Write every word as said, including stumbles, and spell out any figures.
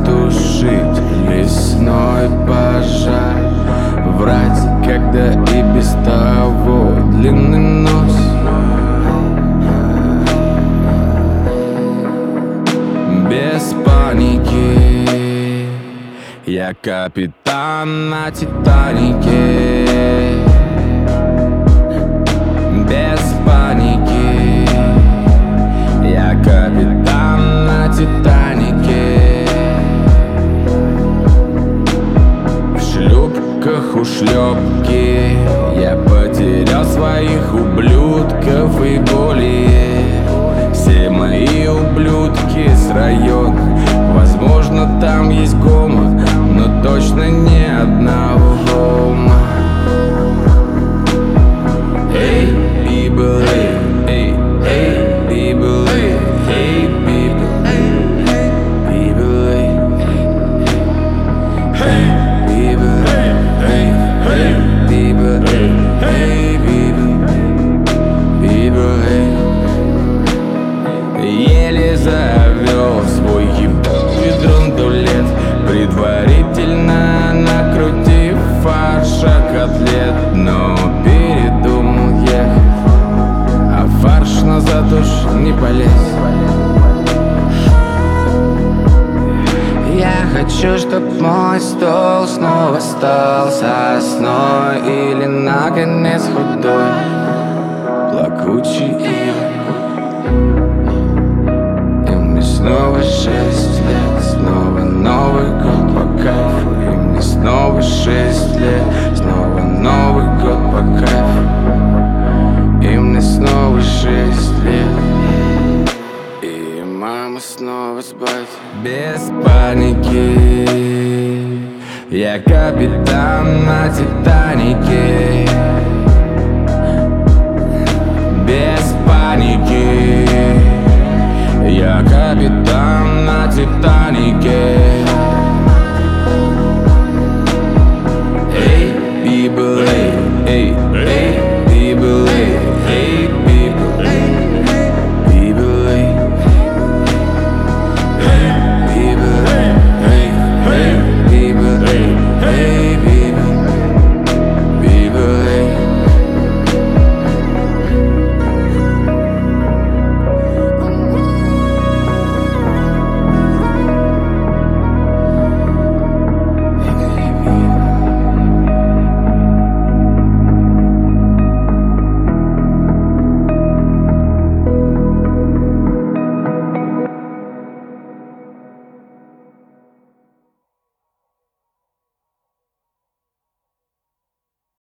потушить лесной пожар, врать, когда и без того длинный нос. Без паники, я капитан на Титанике. Без паники, я капитан на Титанике. В шлюпках ушлепки я потерял своих ублюдков и более. Все мои ублюдки с района, возможно, там есть гомо, но точно не одного гома. Эй, people, эй, эй, эй, people, эй, эй, people, people, эй, эй, people, эй, эй, people, эй, эй, people, people, эй. Еле завел свой ебучий драндулет, предварительно накрутив фарша котлет, но передумал ехать, а фарш назад уж не полез. Я хочу, чтоб мой стол снова стал сосной или наконец худой, плакучий ивой. Снова шесть лет, снова Новый год по кайфу. И мне снова шесть лет, снова Новый год по кайфу. И мне снова шесть лет, и мама снова с батей. Без паники, я капитан на Титанике. Без паники, я капитан на Титанике.